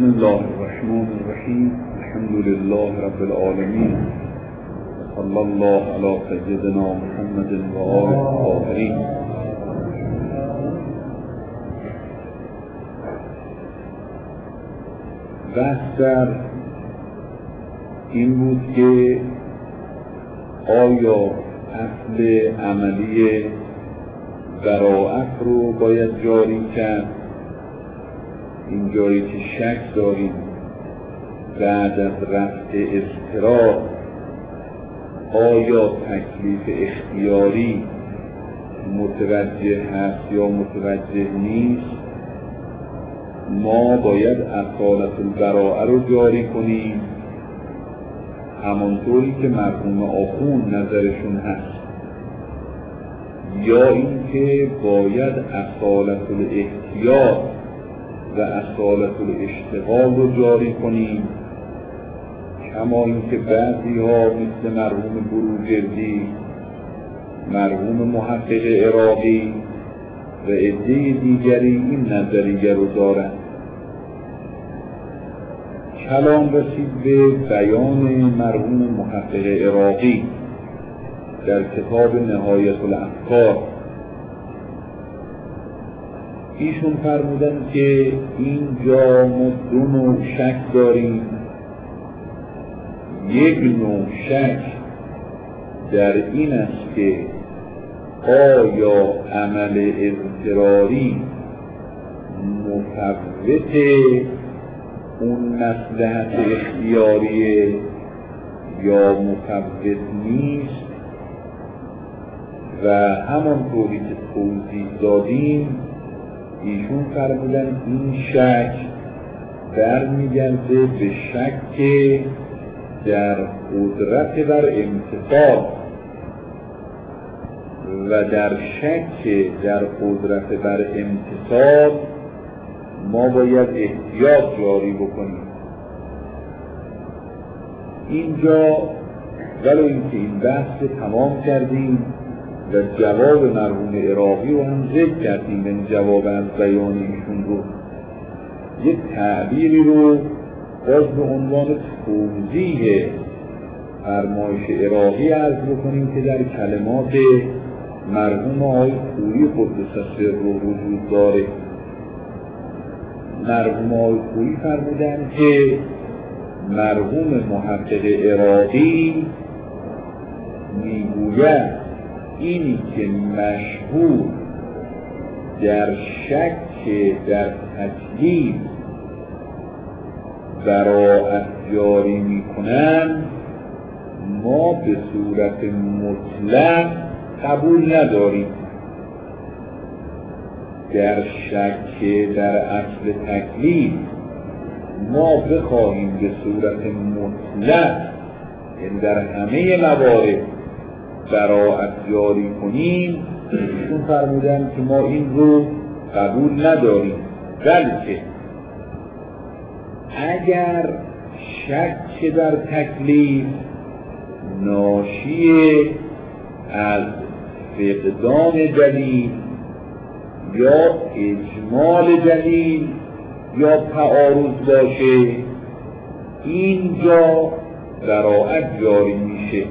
بسم الله الرحمن الرحیم. الحمد لله رب العالمین. صلی الله علی سیدنا محمد و آله الطاهرین. بحث در این بود که آیا اصل عملی براءت رو باید جاری کرد؟ اینجایی که شک داریم بعد از رفع اضطراب آیا تکلیف اختیاری متوجه هست یا متوجه نیست، ما باید اصالت البراءه رو جاری کنیم همانطوری که مرحوم آخوند نظرشون هست، یا اینکه باید اصالت الاحتیاط و اصالت الاشتغال رو جاری کنیم، کما اینکه بعضی ها مثل مرحوم بروجردی، مرحوم محقق عراقی و عده دیگری این نظریه رو دارند. کلام رسید به بیان مرحوم محقق عراقی در کتاب نهایت الافکار. ایشون فرمودن که اینجا ما دو نوع شک داریم. یک نوع شک در این است که آیا عمل اضطراری مفوت اون مصلحت اختیاریه یا مفوت نیست، و همانطوری که توضیح دادیم ایشون فرمودن این شک برمیگرده به شک در قدرت بر امتثال، و در شک در قدرت بر امتثال ما باید احتیاط جاری بکنیم. اینجا ولو اینکه این بحث تمام کردیم و جواب مرحوم عراقی رو هم ذکر کردیم، این جواب از بیان ایشون رو، یک تعبیری رو باز به عنوان توضیح فرمایش عراقی عرض بکنیم که در کلمات مرحوم آقای خویی قدس سر رو وجود داره. مرحوم آقای خویی فرمودن که مرحوم محقق عراقی میگوید اینی که مشهور در شک در تکلیف براءت جاری میکنن ما به صورت مطلق قبول نداریم. در شک در اصل تکلیف ما بخواهیم به صورت مطلق یعنی در همه موارد براءت جاری کنیم، ایشون فرمودن که ما این رو قبول نداریم، بلکه اگر شک در تکلیف ناشی از فقدان دلیل یا اجمال دلیل یا تعارض باشه، اینجا براءت جاری میشه.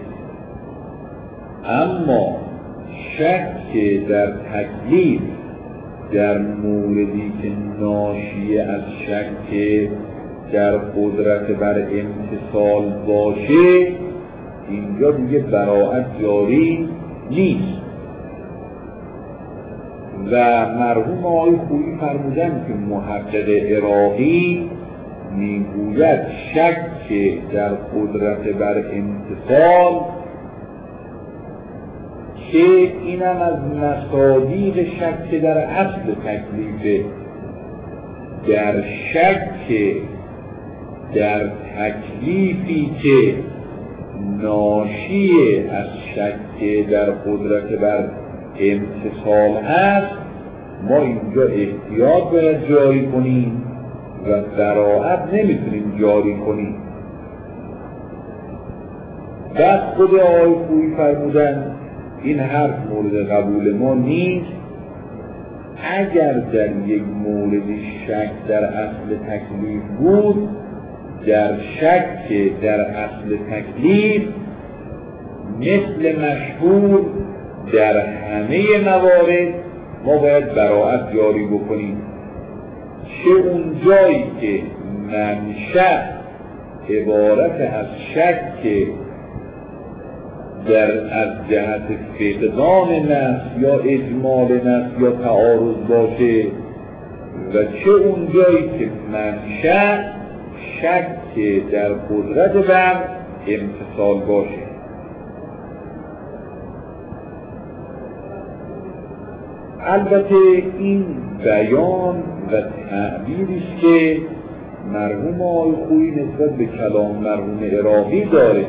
اما شک در تکلیف در موردی که ناشی از شک در قدرت بر امتثال باشه، اینجا دیگه براءت جاری نیست. و مرحوم آقای خویی فرمودن که محقق عراقی میگوید شک در قدرت بر امتثال که اینم از مصادیق شک در اصل تکلیفه. در شک در تکلیفی که ناشی از شک در قدرت بر امتثال هست، ما اینجا احتیاط باید جاری کنیم و براءت نمیتونیم جاری کنیم. بعد خود آقای خویی فرمودن این حرف مورد قبول ما نیست، اگر در یک موردی شک در اصل تکلیف بود، در شک در اصل تکلیف مثل مشهور در همه موارد ما باید براءت جاری بکنیم، چه اون جایی که منشأ عبارت از شک از جهت فقدان نص یا اجمال نص یا تعارض باشه و چه اون جایی که منشأ شک در قدرت بر امتصال باشه. البته این بیان و تعبیری که مرحوم آقای خویی نسبت به کلام مرحوم عراقی داره،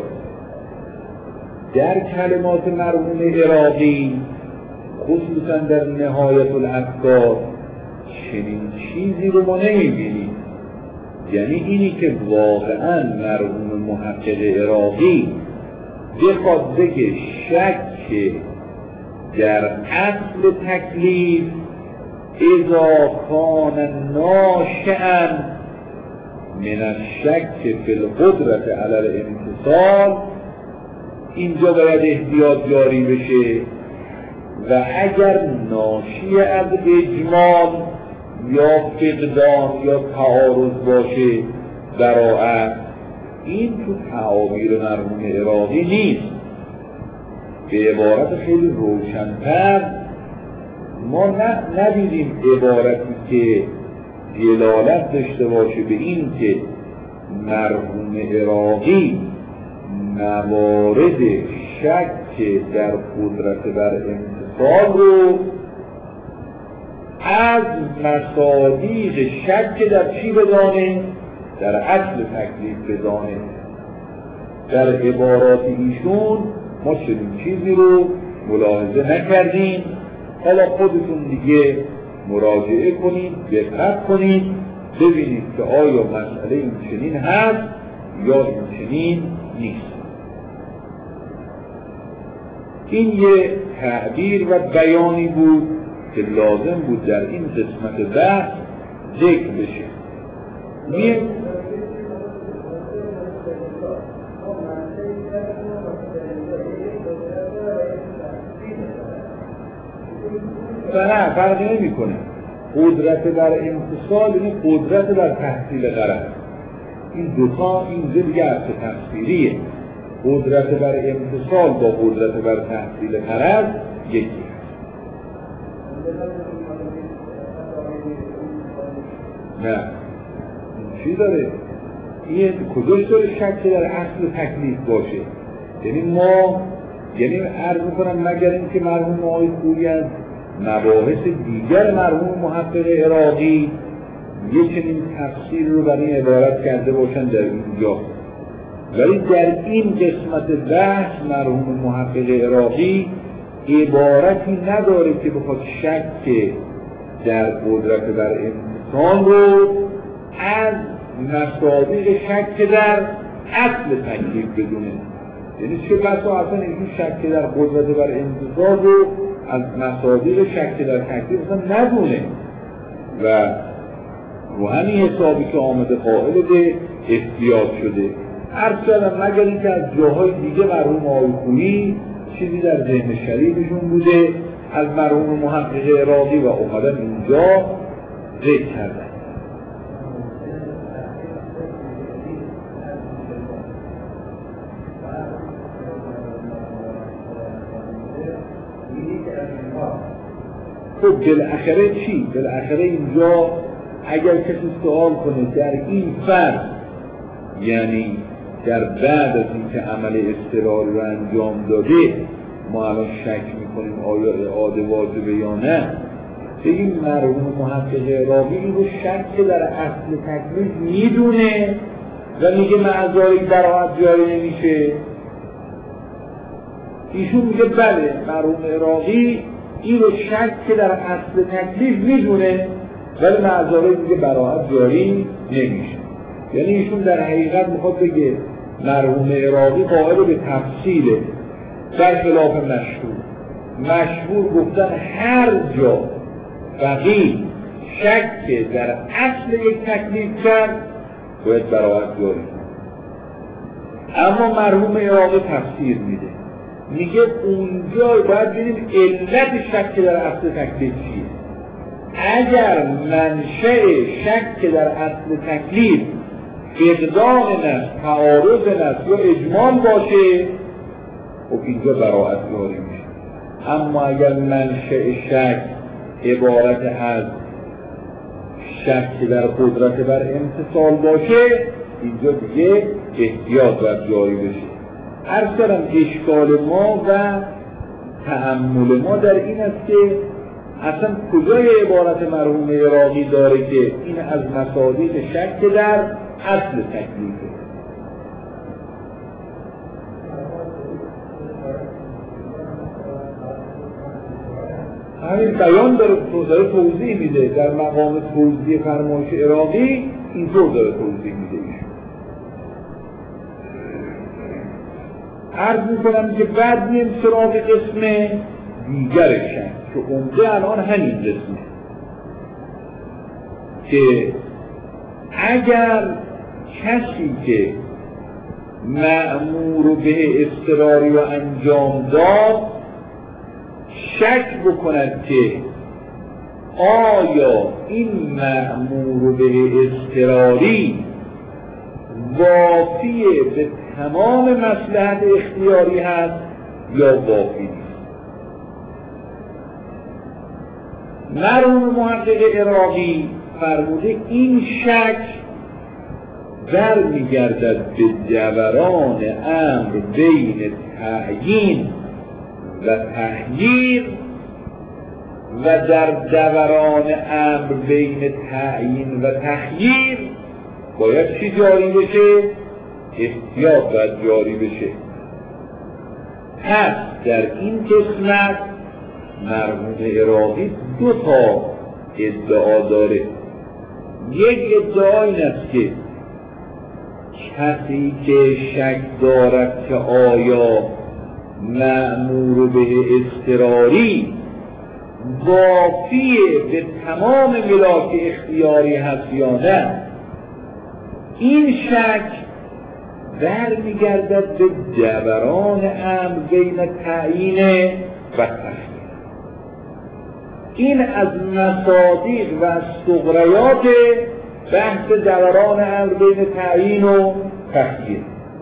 در کلمات مرحوم عراقی خصوصا در نهایت الافکار چنین چیزی رو ما نمی‌بینیم. یعنی اینی که واقعا مرحوم محقق عراقی بخواد بگه شک در اصل تکلیف اذا کان ناشئا من الشک فی القدرت علی الامتصال، اینجا باید احتیاط جاری بشه و اگر ناشی از اجمال یا فقدان یا تعارض باشه براءت، این تو تعابیر مرحوم عراقی نیست. به عبارت خیلی روشن‌تر ما ندیدیم عبارتی که دلالت داشته باشه به این که مرحوم عراقی موارد شک در قدرت بر امتصال رو از مصادیق شک در چی بدانه؟ در اصل تکلیف بدانه. در عبارات ایشون ما چنین چیزی رو ملاحظه نکردیم. حالا خودتون دیگه مراجعه کنید، دقت کنید، ببینید که آیا مسئله این چنین هست یا این چنین نیست. این یه تعبیر و بیانی بود که لازم بود در این قسمت بحث ذکر بشه. نه فرقی نمی کنه. قدرت بر امتصال یعنی قدرت بر تحصیل غرض. این دوتا این دیگه از تفسیریه. قدرت بر امتصال با قدرت بر تحصیل غرض یکی هست. نه چی داره؟ این کجاش داره شک در اصل تکلیف باشه؟ یعنی عرض میکنم مگر اینکه مرحوم آقای خویی از مباحث دیگر مرحوم محقق عراقی یک چنین تفسیر رو برای عبارت کرده باشن در اینجا، ولی در این قسمت بحث مرحوم محقق عراقی عبارتی نداره که بخواد شک در قدرت بر امتصال رو از مصادیق شک در اصل تکلیف بدونه. یعنی چه بسا اصلا این شک در قدرت بر امتصال رو از مصادیق شک در تکلیف اصلا ندونه و رو همین حسابی که آمده قائل به احتیاط شده. عرض کردم مگر اینکه از جاهای دیگه مرحوم آقای خویی چیزی در ذهن شریفشون بوده از مرحوم محقق عراقی و اومدن اینجا ذکر کردن. خب بالاخره چی؟ بالاخره اینجا اگر کسی سوال کنه در این فرض، یعنی در بعد از اینکه عمل اضطراری رو انجام داده ما الان شک میکنیم آیا اعاده واجبه یا نه، بگیم مرحوم محقق عراقی این رو شک در اصل تکلیف میدونه و میگه معذاری براحت جاری نمیشه. ایشون میگه بله مرحوم عراقی این رو شک در اصل تکلیف میدونه ولی معذاری میگه براحت جاری نمیشه. یعنی ایشون در حقیقت میخواد بگه مرحوم عراقی قائل به تفصیله در خلاف مشهور گفتن هر جا فقیه شک در اصل یک تکلیف کرد باید براعت جاری کنه. اما مرحوم عراقی تفسیر میده، میگه اونجا باید ببینیم علت شک در اصل تکلیف چیه. اگر منشأ شک در اصل تکلیف فقدان نفس، تعارض نفس یا اجمال باشه، خب اینجا براعت جاری میشه. اما اگر منشأ شک عبارت از شک در قدرت بر امتصال باشه، اینجا دیگه احتیاط باید جاری بشه. عرض کردم اشکال ما و تأمل ما در این است که اصلا کجای عبارت مرحوم عراقی داره که این از مصادیق شک در اصل تکلیفه. همین بیان داره توضیح میده، در مقام توضیح فرمایش عراقی اینطور داره توضیح میده ایشون. عرض میکنم که بعد میم سراغ قسم دیگر شک که عمده الان همین قسمه که اگر کسی که مأمور به اضطراری و انجام داد شک بکند که آیا این مأمور به اضطراری وافیه به تمام مصلحت اختیاری هست یا وافی نیست. مرحوم محقق عراقی فرموده این شک برمیگردد به دوران امر بین تعیین و تحییر و در دوران امر بین تعیین و تحییر باید چی جاری بشه؟ احتیاط باید جاری بشه. پس در این قسمت مرحوم عراقی دو تا ادعا داره. یک ادعا این است که کسی که شک دارد که آیا مأمور به اضطراری وافیه به تمام ملاک اختیاری هست یا نه، این شک برمیگردد به دوران امر بین تعیین و تحیین. این از مصادیق و سغریات بحث دوران امر بین تعیین و تحیین.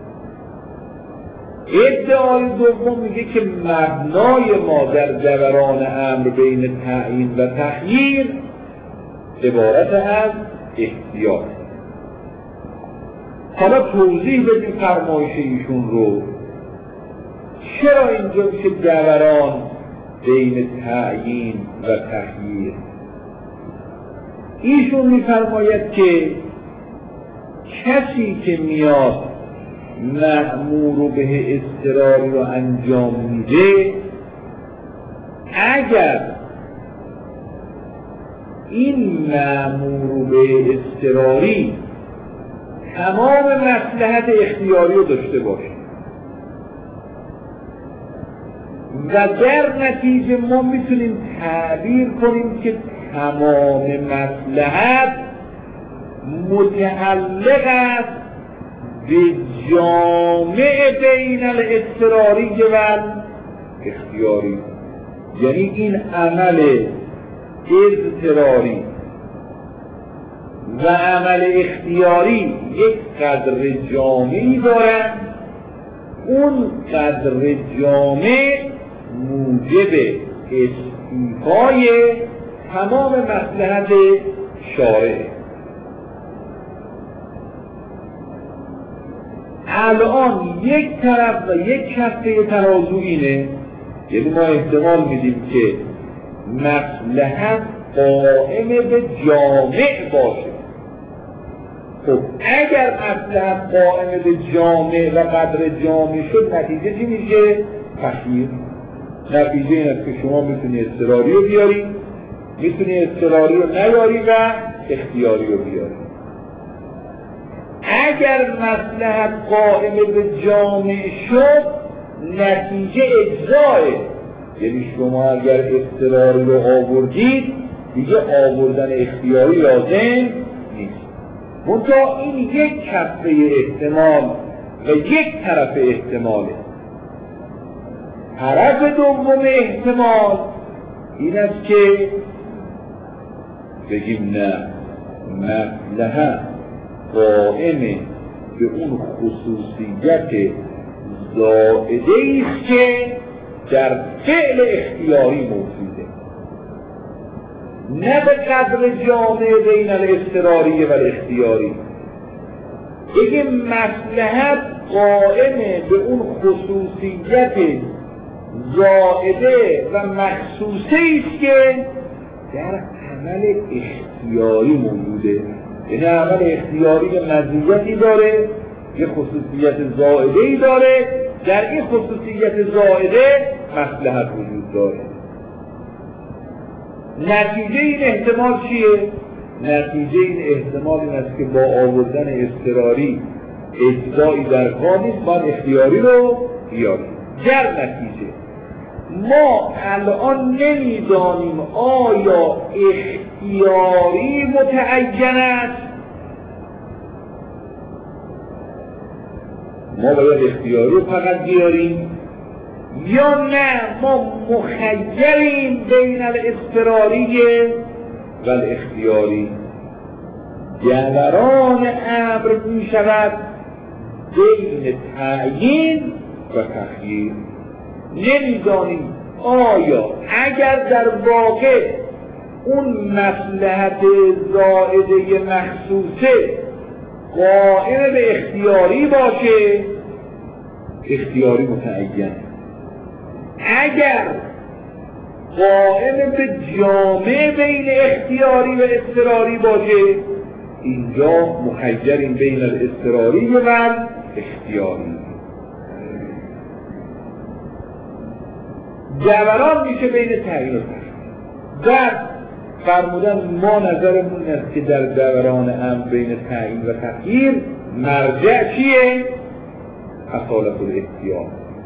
ادعای دوم میگه که مبنای ما در دوران امر بین تعیین و تحیین عبارت از احتیاط. حالا توضیح بدیم فرمایش ایشون رو. چرا اینجا میشه دوران بین تعیین و تحیین؟ ایشون میفرماید که کسی که میاد مأمور به اضطراری رو انجام میده، اگر این مأمور به اضطراری تمام مصلحت اختیاری رو داشته باشه و در نتیجه ما میتونیم تعبیر کنیم که تمام مصلحت متعلق است به جامع بین الاضطراری و اختیاری. یعنی این عمل اضطراری و عمل اختیاری یک قدر جامعی دارند، اون قدر جامع موجب استیفای تمام مصلحت شارع. الان یک طرف و یک کفه ترازو اینه، یعنی ما احتمال میدیم که مصلحت قائم به جامع باشه. خب اگر مصلحت قائم به جامع و قدر جامع شد، نتیجه چی میشه؟ تخییر. نتیجه این است که شما میتونی اضطراری رو بیاری، میتونی اضطراری رو نیاری و اختیاری رو بیاری. اگر مصلحت قائم به جامع شد، نتیجه اجزاه. یعنی شما اگر اضطراری رو آوردید، دیگه آوردن اختیاری لازم نیست. منتها این یک کفه احتمال و یک طرف احتماله. طرف دوم احتمال این است که بگیم نه، مصلحت قائم به اون خصوصیت زائده است که در فعل اختیاری موجوده، نه به قدر جامع بین الاضطراری و الاختیاری. بگیم مصلحت قائم به اون خصوصیت زائده و مخصوصه است که در عمل اختیاری موجوده. یعنی عمل اختیاری به مزیتی داره، یه خصوصیت زائده‌ای داره، در این خصوصیت زائده مصلحت وجود داره. نتیجه این احتمال چیه؟ نتیجه این احتمال این است که با آوردن اضطراری اجزایی در کار نیست، باید اختیاری رو بیاریم. در نتیجه ما الان نمیدانیم آیا اختیاری متعین است. ما باید اختیاری رو فقط بیاریم یا نه ما مخیریم بین الاضطراری و الاختیاری. جبران امر می شود بین تعیین و تخییر. نمیدانیم آیا اگر در واقع اون مصلحت زائده مخصوصه قائم به اختیاری باشه، اختیاری متعین. اگر قائم به جامع بین اختیاری و اضطراری باشه، اینجا مخیریم بین الاضطراری و اختیاری. جبران میشه بین تعیین و تخییر. در فرمودن ما نظرمون است که در جبران امر بین تعیین و تخییر مرجع چیه؟ اصالت الاختیار.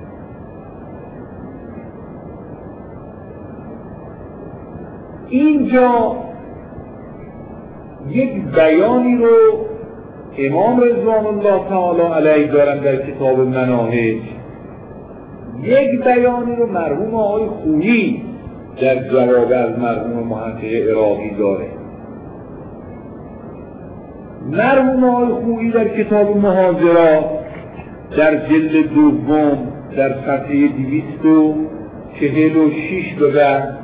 اینجا یک بیانی رو امام رضوان الله تعالی علیه دارن در کتاب مناهج، یک بیانی رو مرحوم آقای خویی در جواب از مرحوم محقق عراقی داره. مرحوم آقای خویی در کتاب مهاجرات در جلد دوم در صفحه 246 به بعد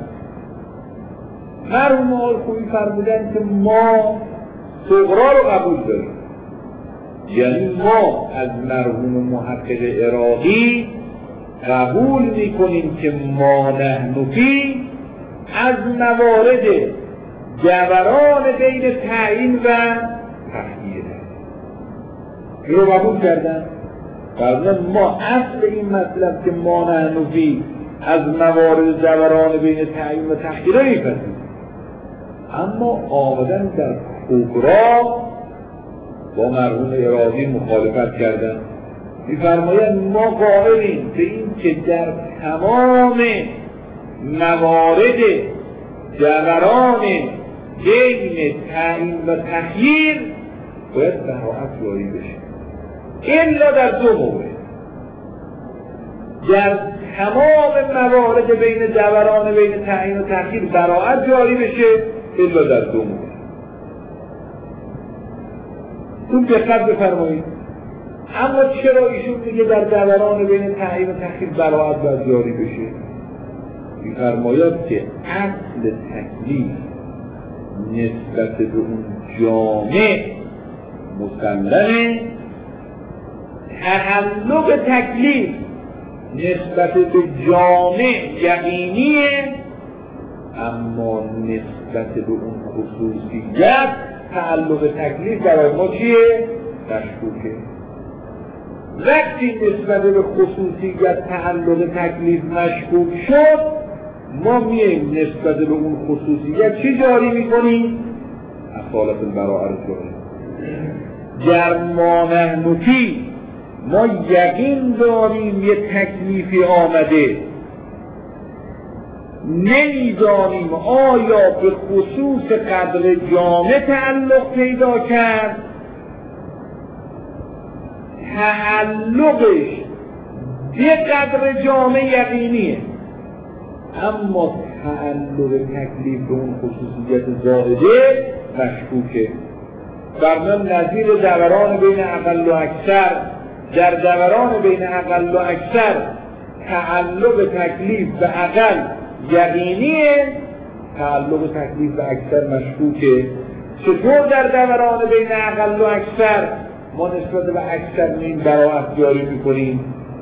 مرحوم آقای خویی فرمودن که ما صغرا رو قبول داریم، یعنی ما از مرحوم محقق عراقی قبول میکنیم که ما نحن فی از موارد جبران بین تعیین و تخییر رو قبول کردن. فرمودن ما اصل این مطلب که ما نحن فی از موارد جبران بین تعیین و تخییر رو میپذیریم، اما آمدن در کبرا با مرحوم عراقی مخالفت کردن. می‌فرمایند ما قائلیم به این که در تمام موارد جبران بین تعیین و تخییر باید براعت جاری بشه، الا در دو مورد. در تمام موارد بین جبران بین تعیین و تخییر براعت جاری بشه الا در دو مورد. اون دقت بفرمایید. اما چرا ایشون میگه در جبران بین تعیین و تخییر براعت باید جاری بشه؟ می‌فرماید که اصل تکلیف نسبت به اون جامع مسلمه، تعلق تکلیف نسبت به جامع یقینیه، اما نسبت به اون خصوصیت تعلق تکلیف برای ما چیه؟ مشکوکه. وقتی نسبت به خصوصیت تعلق تکلیف مشکوک شد، ما میاییم نسبت به اون خصوصیت چی جاری میکنیم؟ اصالت البراءه رو جاری. در ما نحن فی ما یقین داریم یه تکلیفی آمده نمیدانیم آیا به خصوص قدر جامع تعلق پیدا کرد، تعلقش به قدر جامع یقینیه، اما تعلق تکلیف به اون خصوصیت زائده مشکوکه. برنامه نظیر دوران بین اقل و اکثر، در دوران بین اقل و اکثر تعلق تکلیف به اقل یقینیه، تعلق تکلیف به اکثر مشکوکه. چطور در دوران بین اقل و اکثر ما نسبت به اکثر این براعت جاری میکنیم؟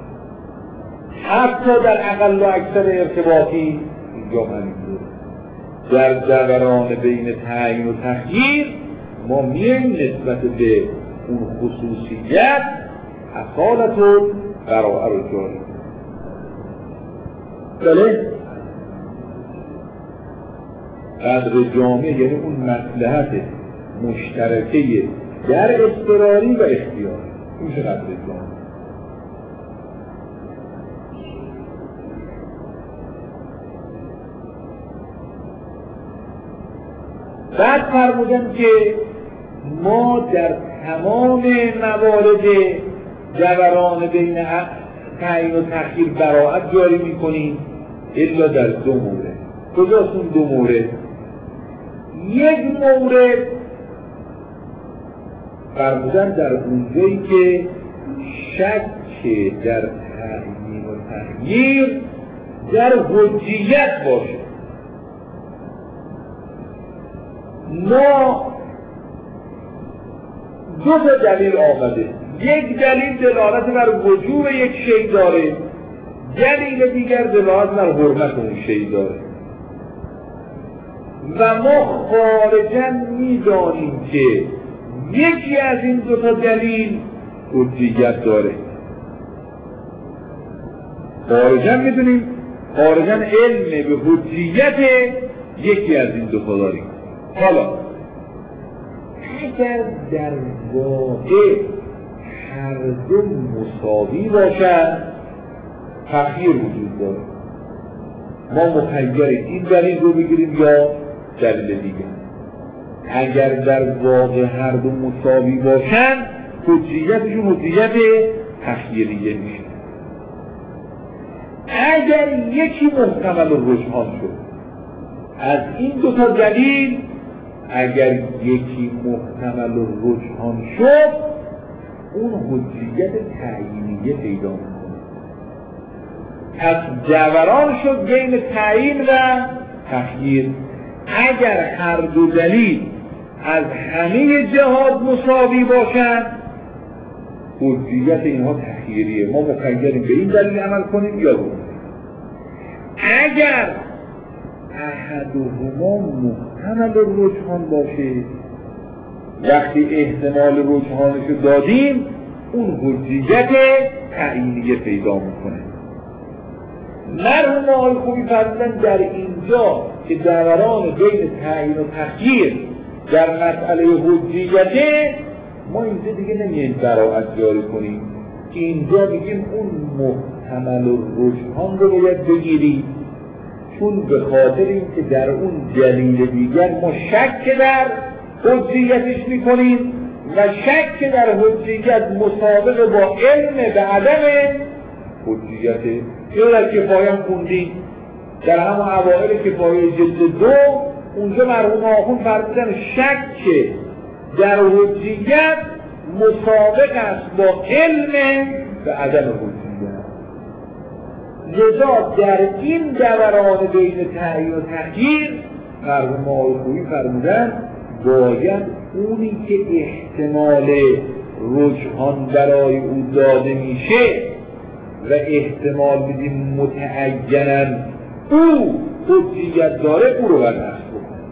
حتی در اقل و اکثر ارتباطی اینجا همینطور. در دوران بین تعیین و تخییر ما میایم نسبت به اون خصوصیت اصالت و براعت رو جاری. بله؟ قدر جامع یعنی اون مصلحت مشترکه در اضطراری و اختیاری، این چه قدر جامع. بعد فرمودن که ما در تمام موارد دوران بین تعیین و تخییر براعت جاری میکنیم الا در دو مورد. کجاست اون دو مورد؟ یک مورد فرمودن در اونجایی که شک در تعیین و تخییر در حجیت باشه. ما دو تا دلیل آمده، یک دلیل دلالت بر وجوب یک شی داره، دلیل دیگر دلالت بر حرمت اون شی داره و ما خارجاً میدانیم که یکی از این دو تا دلیل حجیت داره. خارجاً میدونیم، خارجاً علم به حجیت یکی از این دو تا داریم. حالا اگر در واقع هر دو مساوی باشد تخییر وجود داره. ما مخیریم این دلیل رو بگیریم یا دلیل دیگر. اگر در واقع هر دو مساوی باشن حجیتشون حجیت تخییریه میشه. اگر یکی محتمل رجحان شد از این دو تا دلیل، اگر یکی محتمل رجحان شد اون حجیت تعیینیه پیدا میکنه. پس دوران شد بین تعیین و تخییر. اگر هر دو دلیل از همه جهات مساوی باشند حجیت اینها تخییریه، ما مخیریم به این دلیل عمل کنیم یا رو. اگر احدهما محتمل رجحان باشه، وقتی احتمال رجحانشو دادیم اون حجیت تعیینیه پیدا میکنه. مرحوم آقای خوبی فرمودن در اینجا که دوران بین تعیین و تخییر در مسئله حجیته ما اینجا دیگه نمیاییم براعت جاری کنیم، اینجا بگیم اون محتمل رجحان رو باید بگیریم، چون به خاطر این که در اون دلیل دیگر ما شک در حجیتش میکنیم و شک در حجیت مسابقه با علم به عدم حجیت. این در کفایه هم خوندیم در همون اوائل کفایه جلد 2 اونجا مرحوم آخون فرمودن شک در حجیت مسابق است با علم به عدم حجیت. لذا در این دوران بین تعیین و تخییر مرحوم آخوی فرمودن باید اونی که احتمال رجحان برای او داده میشه و احتمال بدیم متعیناً او حجیت داره او رو برداشت بکنه.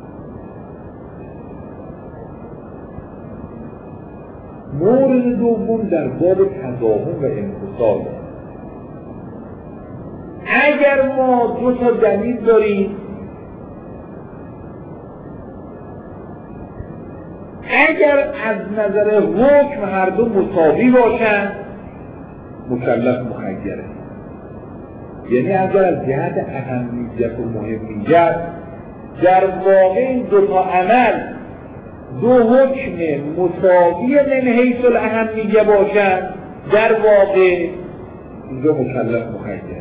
مورد دوم در باب تضاهم و انفصال. اگر ما دو تا دلیل داریم، اگر از نظر حکم هر دو مساوی باشند مکلف مخیره. یعنی اگر از جهت اهمیت و مهمیت در واقع این دو تا عمل دو حکم مساوی من حیث الاهمیه باشند، در واقع اینجا مکلف مخیر.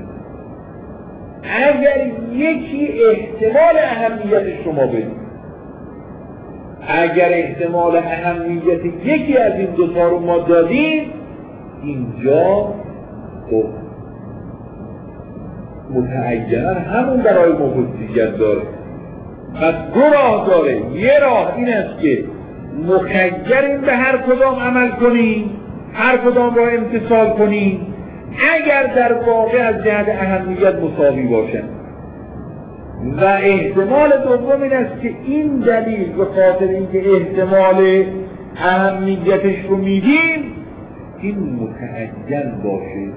اگر یکی احتمال اهمیت شما بدید، اگر احتمال اهمیت یکی از این دو تا رو ما دادیم، اینجا متعیناً همون برای ما حجیت داره. پس دو راه داره. یه راه این است که مخیریم به هر کدام عمل کنیم، هر کدام را امتثال کنیم اگر در واقع از جهت اهمیت مساوی باشن، و احتمال دوم این است که این دلیل به خاطر اینکه احتمال اهمیتش رو میدیم این متعین باشه.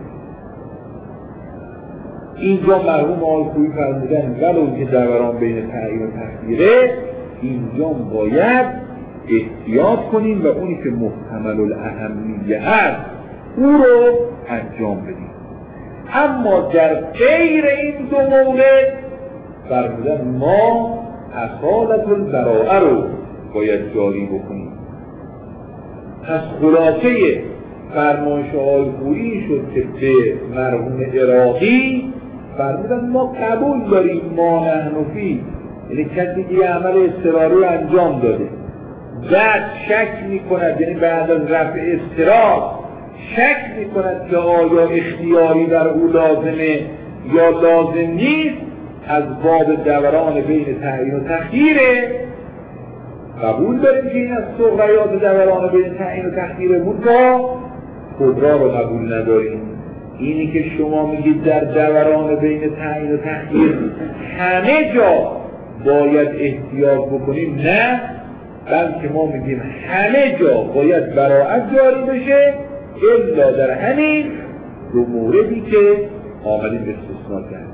اینجا مرحوم آقای خویی فرمودن ولو که دوران بین تعیین و تخییره، اینجا باید احتیاط کنیم و اونی که محتمل الاهمیه هست او رو انجام بدیم. اما در غیر این دو مورد فرمودن ما اصالت البراءه رو باید جاری بکنیم. پس خلاصه فرمایش آقای خویی شد که به مرحوم عراقی فرمودن ما قبول داریم ما نحن فی، یعنی کسی که یه عمل اضطراری انجام داده بعد شک میکند، یعنی بعد از رفع اضطرار شک میکند که آیا اختیاری در او لازمه یا لازم نیست، از باب دوران بین تعیین و تخییره. قبول داریم که این از صغریات دوران بین تعیین و تخییره بود، با کبرا رو قبول نداریم. اینی که شما میگید در دوران بین تعیین و تخییر همه جا باید احتیاط بکنیم، نه، بلکه ما میگیم همه جا باید براءت جاری بشه الا در همین دو موردی که آمدیم استثناء کردیم.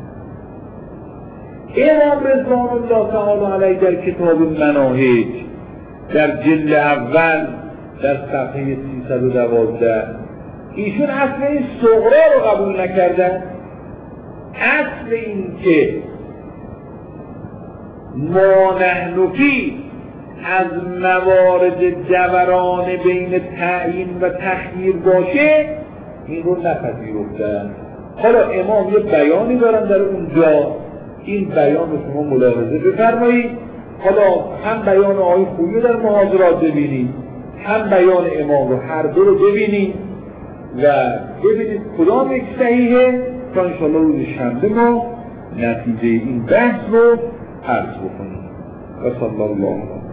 امام رضوان الله تعالی علیه در کتاب مناهج در جلد اول در صفحه 312 ایشون اصل این صغرا رو قبول نکردن. اصل این که ما نحن فی از موارد دوران بین تعیین و تخییر باشه این رو نپذیرفتن. حالا امام یه بیانی دارن در اونجا، این بیان رو شما ملاحظه بفرمایید. حالا هم بیان آقای خویی در محاضرات ببینید، هم بیان امام رو هر دو رو ببینید و ببینید کدام یک صحیحه تا انشاءالله روز شنبه ما نتیجه این بحث رو عرض بکنیم. و صلی الله علیه